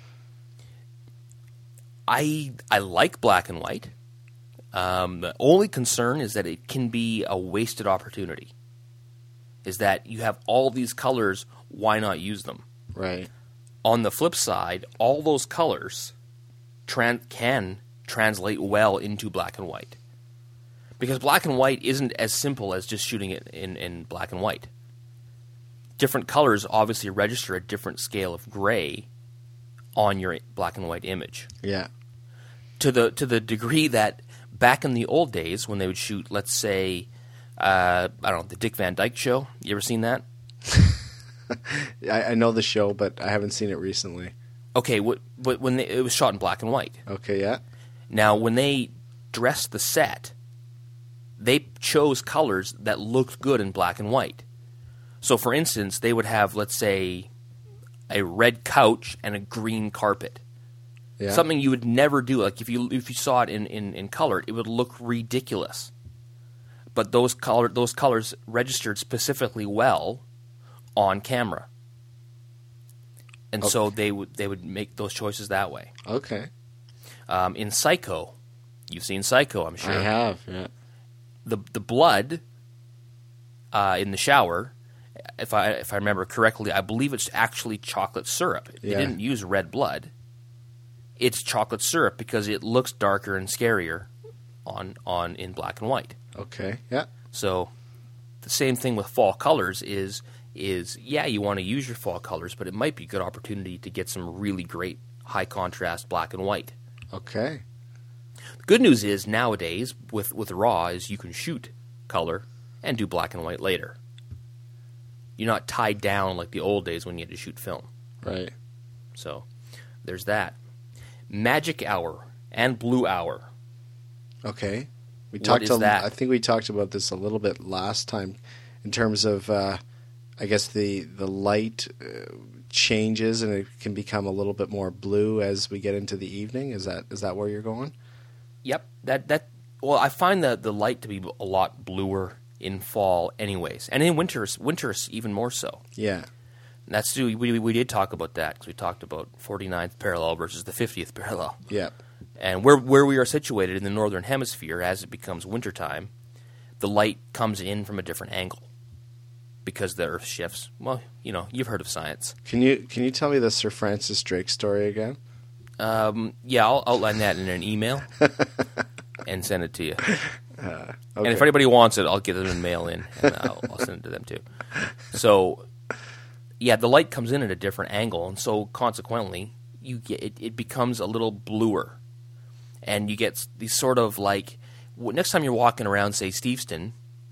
I I like black and white. Um, the only concern is that it can be a wasted opportunity. Is that you have all these colors, why not use them? Right. On the flip side, all those colors tran- can translate well into black and white. Because black and white isn't as simple as just shooting it in, in black and white. Different colors obviously register a different scale of gray on your black and white image. Yeah. To the to the degree that back in the old days when they would shoot, let's say, uh, I don't know, the Dick Van Dyke Show. You ever seen that? I, I know the show, but I haven't seen it recently. Okay, what, what, when they, it was shot in black and white. Okay, yeah. Now, when they dressed the set, they chose colors that looked good in black and white. So, for instance, they would have, let's say, a red couch and a green carpet. Yeah. Something you would never do. Like if you if you saw it in, in, in color, it would look ridiculous. But those color those colors registered specifically well on camera, and okay. so they would they would make those choices that way. Okay. Um, in Psycho, you've seen Psycho, I'm sure. I have. Yeah. The the blood uh, in the shower, if I if I remember correctly, I believe it's actually chocolate syrup. They Yeah. didn't use red blood. It's chocolate syrup because it looks darker and scarier on on in black and white. Okay. Yeah. So the same thing with fall colors is is yeah, you want to use your fall colors, but it might be a good opportunity to get some really great high contrast black and white. Okay. The good news is nowadays with with RAW is you can shoot color and do black and white later. You're not tied down like the old days when you had to shoot film. Right. So there's that. Magic hour and blue hour. Okay. We What talked. is a- that? I think we talked about this a little bit last time, in terms of, uh, I guess the the light uh, changes and it can become a little bit more blue as we get into the evening. Is that is that where you're going? Yep. That that well, I find the the light to be a lot bluer in fall, anyways, and in winter, winter even more so. Yeah. And that's we we, we did talk about that because we talked about forty-ninth parallel versus the fiftieth parallel. Yeah. And where where we are situated in the northern hemisphere, as it becomes wintertime, the light comes in from a different angle because the Earth shifts. Well, you know, you've heard of science. Can you can you tell me the Sir Francis Drake story again? Um, yeah, I'll outline that in an email and send it to you. Uh, okay. And if anybody wants it, I'll get them in mail in, and I'll, I'll send it to them too. So, yeah, the light comes in at a different angle, and so consequently, you get it, it becomes a little bluer, and you get these sort of like next time you're walking around, say Steveston,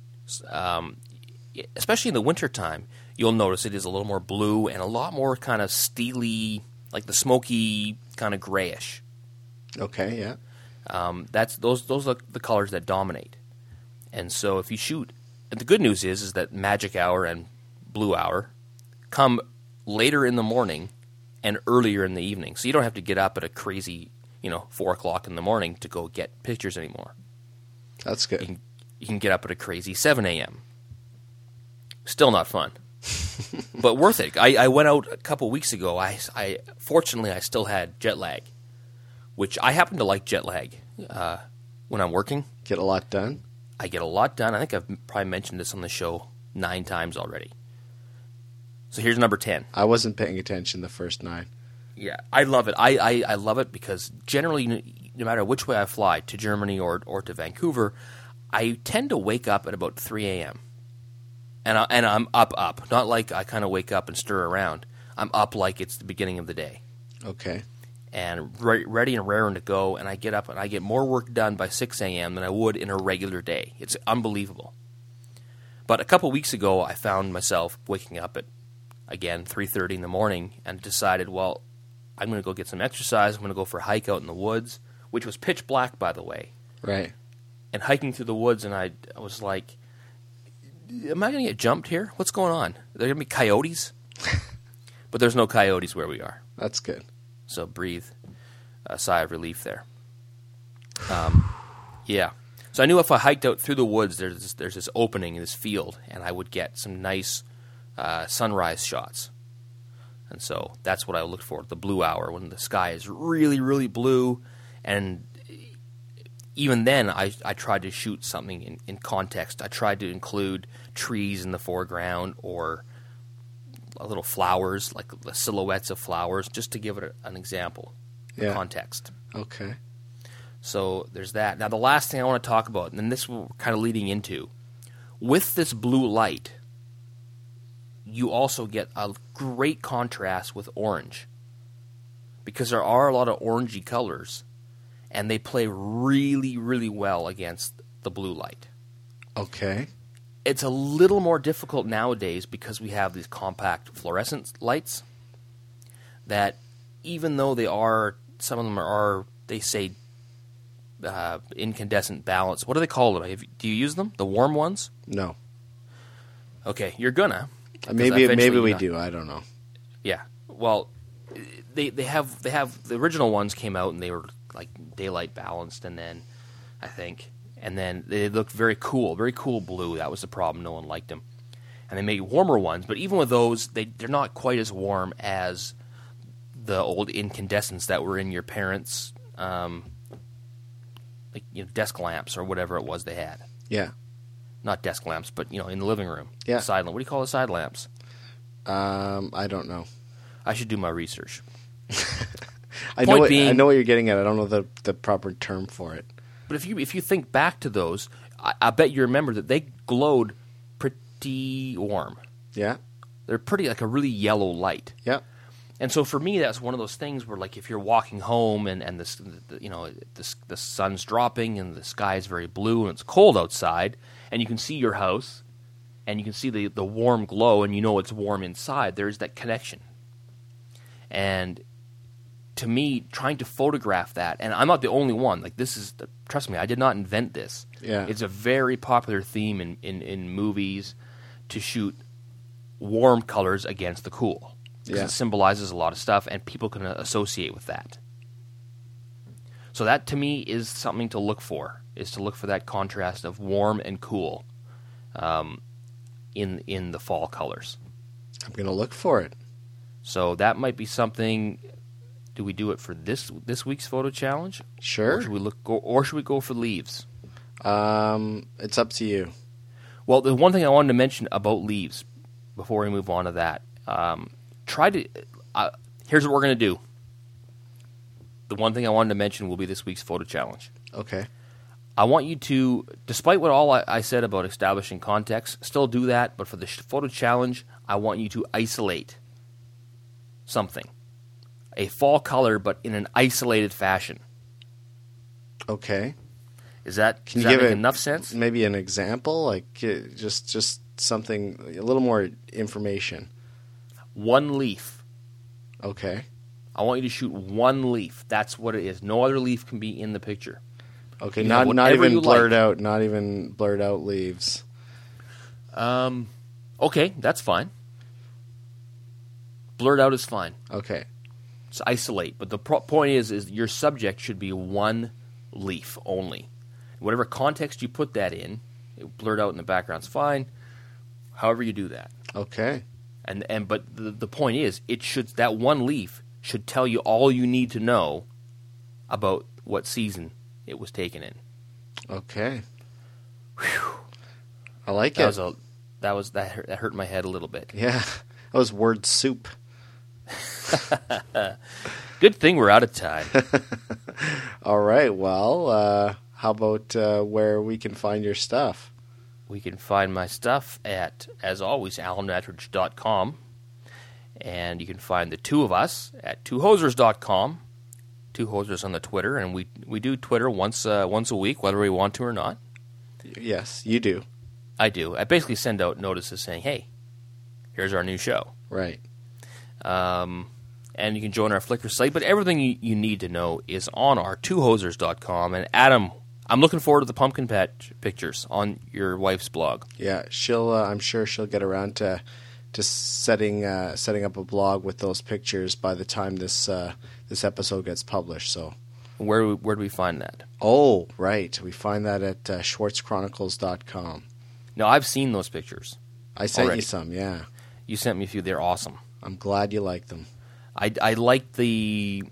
um, especially in the wintertime, you'll notice it is a little more blue and a lot more kind of steely, like the smoky kind of grayish. Okay. Yeah. Um, that's those those are the colors that dominate, and so if you shoot, and the good news is is that magic hour and blue hour come later in the morning and earlier in the evening, so you don't have to get up at a crazy, you know, four o'clock in the morning to go get pictures anymore. That's good. You can, you can get up at a crazy seven a.m. Still not fun, but worth it. I, I went out a couple weeks ago. I, I fortunately I still had jet lag, which I happen to like jet lag uh, when I'm working. Get a lot done. I get a lot done. I think I've probably mentioned this on the show nine times already. So here's number ten. I wasn't paying attention the first nine. Yeah, I love it. I, I, I love it because generally, no matter which way I fly, to Germany or or to Vancouver, I tend to wake up at about three a.m. and I, and I'm up, up. Not like I kind of wake up and stir around. I'm up like it's the beginning of the day. Okay. And re- ready and raring to go, and I get up and I get more work done by six a.m. than I would in a regular day. It's unbelievable. But a couple weeks ago, I found myself waking up at, again, three thirty in the morning and decided, well, I'm going to go get some exercise. I'm going to go for a hike out in the woods, which was pitch black, by the way. Right. And hiking through the woods, and I, I was like, am I going to get jumped here? What's going on? Are there going to be coyotes? But there's no coyotes where we are. That's good. So breathe a sigh of relief there. Um, yeah. So I knew if I hiked out through the woods, there's this, there's this opening in this field, and I would get some nice uh, sunrise shots. And so that's what I looked for, the blue hour, when the sky is really, really blue. And even then, I, I tried to shoot something in, in context. I tried to include trees in the foreground or a little flowers, like the silhouettes of flowers, just to give it a, an example, Yeah. context. Okay. So there's that. Now the last thing I want to talk about, and this we're kind of leading into, with this blue light, you also get a great contrast with orange, because there are a lot of orangey colors, and they play really, really well against the blue light. Okay. It's a little more difficult nowadays because we have these compact fluorescent lights that, even though they are, some of them are, they say, uh, incandescent balance. What do they call them? Have you- Do you use them? The warm ones? No. Okay, you're gonna. Uh, 'cause Maybe eventually maybe we you're not- do. I don't know. Yeah. Well, they they have they have the original ones came out and they were like daylight balanced, and then I think, and then they looked very cool, very cool blue. That was the problem. No one liked them, and they made warmer ones. But even with those, they they're not quite as warm as the old incandescents that were in your parents' um, like you know desk lamps or whatever it was they had. Yeah. Not desk lamps, but you know in the living room. Yeah. Side lamp. What do you call the side lamps? Um, I don't know. I should do my research. I Point know what, I being- know what you're getting at. I don't know the the proper term for it. But if you if you think back to those, I, I bet you remember that they glowed pretty warm. Yeah. They're pretty like a really yellow light. Yeah. And so for me, that's one of those things where, like, if you're walking home and and the, the you know the, the sun's dropping and the sky is very blue and it's cold outside, and you can see your house, and you can see the the warm glow, and you know it's warm inside. There's that connection. And to me, trying to photograph that, and I'm not the only one. Like this is, trust me, I did not invent this. Yeah. It's a very popular theme in, in, in movies to shoot warm colors against the cool. Because Yeah. it symbolizes a lot of stuff, and people can associate with that. So that, to me, is something to look for, is to look for that contrast of warm and cool um, in in the fall colors. I'm going to look for it. So that might be something. Do we do it for this this week's photo challenge? Sure. Or should we look? Go, or should we go for leaves? Um, it's up to you. Well, the one thing I wanted to mention about leaves before we move on to that. Um, try to. Uh, here's what we're going to do. The one thing I wanted to mention will be this week's photo challenge. Okay. I want you to, despite what all I, I said about establishing context, still do that. But for the sh- photo challenge, I want you to isolate something, a fall color, but in an isolated fashion. Okay. Is that Can does you that give make it enough sense? Maybe an example, like uh, just just something, a little more information. One leaf. Okay. I want you to shoot one leaf. That's what it is. No other leaf can be in the picture. Okay. You Not have not whatever even you blurred like. out. Not even blurred out leaves. Um, okay, that's fine. Blurred out is fine. Okay. It's isolate. But the pro- point is, is your subject should be one leaf only. Whatever context you put that in, it blurred out in the background's fine. However you do that. Okay. And and but the the point is, it should that one leaf should tell you all you need to know about what season it was taken in. Okay. I like That it. was a that was that hurt, that hurt my head a little bit. Yeah. That was word soup. Good thing we're out of time. All right. Well, uh, how about uh, where we can find your stuff? we can find my stuff at, as always, alan attridge dot com. And you can find the two of us at two hosers dot com. Two Hosers on the Twitter, and we we do Twitter once uh, once a week, whether we want to or not. Yes, you do. I do. I basically send out notices saying, hey, here's our new show. Right. Um, and you can join our Flickr site, but everything you, you need to know is on our two hosers dot com. And Adam, I'm looking forward to the pumpkin patch pictures on your wife's blog. Yeah, she'll. Uh, I'm sure she'll get around to to setting uh, setting up a blog with those pictures by the time this uh, this episode gets published. So, where where do we find that? Oh, right, we find that at uh, schwartz chronicles dot com. Now, I've seen those pictures. I sent already. you some. Yeah, you sent me a few. They're awesome. I'm glad you like them. I, I like the.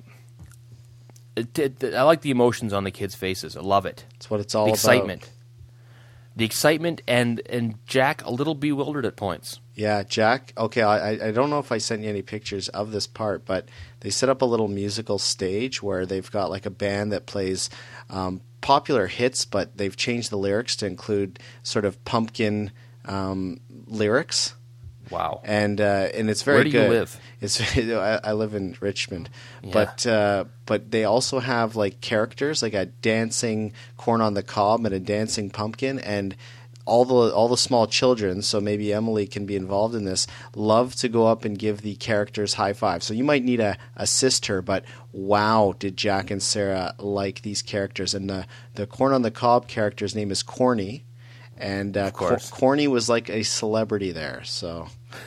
It, it, I like the emotions on the kids' faces. I love it. That's what it's all the about. Excitement. The excitement and, and Jack a little bewildered at points. Yeah, Jack. Okay, I I don't know if I sent you any pictures of this part, but they set up a little musical stage where they've got like a band that plays um, popular hits, but they've changed the lyrics to include sort of pumpkin um, lyrics. Wow. And uh, and it's very Where do good. you live? It's I, I live in Richmond, Yeah. but uh, but they also have like characters, like a dancing corn on the cob and a dancing pumpkin, and all the all the small children. So maybe Emily can be involved in this. Love to go up and give the characters high fives. So you might need to assist her, but wow, did Jack and Sarah like these characters? And the the corn on the cob character's name is Corny. And uh, Of course. Cor- Corny was like a celebrity there, so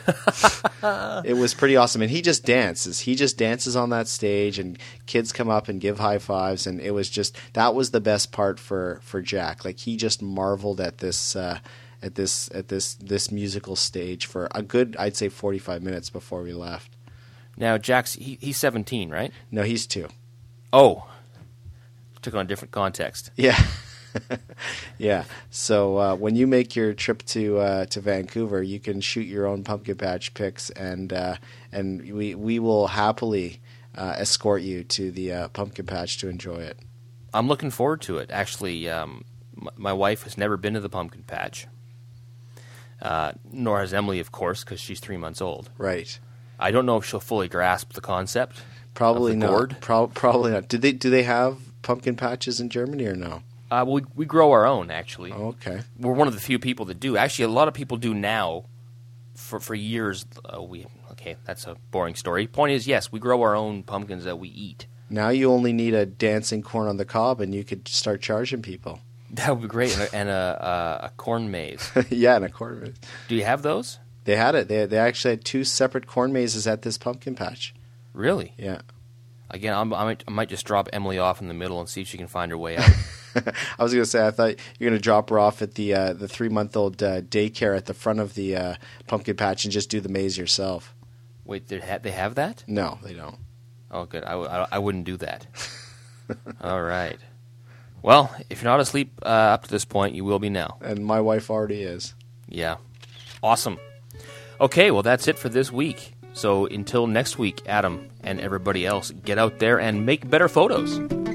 it was pretty awesome. And he just dances. He just dances on that stage, and kids come up and give high fives. And it was just that was the best part for, for Jack. Like he just marveled at this uh, at this at this this musical stage for a good, I'd say, forty five minutes before we left. Now, Jack's he, he's seventeen, right? No, he's two. Oh, took on a different context. Yeah. Yeah. So uh, when you make your trip to uh, to Vancouver, you can shoot your own pumpkin patch pics, and uh, and we we will happily uh, escort you to the uh, pumpkin patch to enjoy it. I'm looking forward to it. Actually, um, m- my wife has never been to the pumpkin patch, uh, nor has Emily, of course, because she's three months old. Right. I don't know if she'll fully grasp the concept. Probably of the not. gourd. Pro- probably not. Did they do they have pumpkin patches in Germany or no? Uh, we we grow our own, actually. Oh, okay. We're one of the few people that do. Actually, a lot of people do now. For for years, uh, we okay. That's a boring story. Point is, yes, we grow our own pumpkins that we eat. Now you only need a dancing corn on the cob, and you could start charging people. That would be great, and a, and a, a, a corn maze. Yeah, and a corn maze. Do you have those? They had it. They they actually had two separate corn mazes at this pumpkin patch. Really? Yeah. Again, I'm, I might I might just drop Emily off in the middle and see if she can find her way out. I was going to say, I thought you were going to drop her off at the uh, the three month old uh, daycare at the front of the uh, pumpkin patch and just do the maze yourself. Wait, they have they have that? No, they don't. Oh, good. I, w- I, I wouldn't do that. All right. Well, if you're not asleep uh, up to this point, you will be now. And my wife already is. Yeah. Awesome. Okay, well, that's it for this week. So until next week, Adam and everybody else, get out there and make better photos.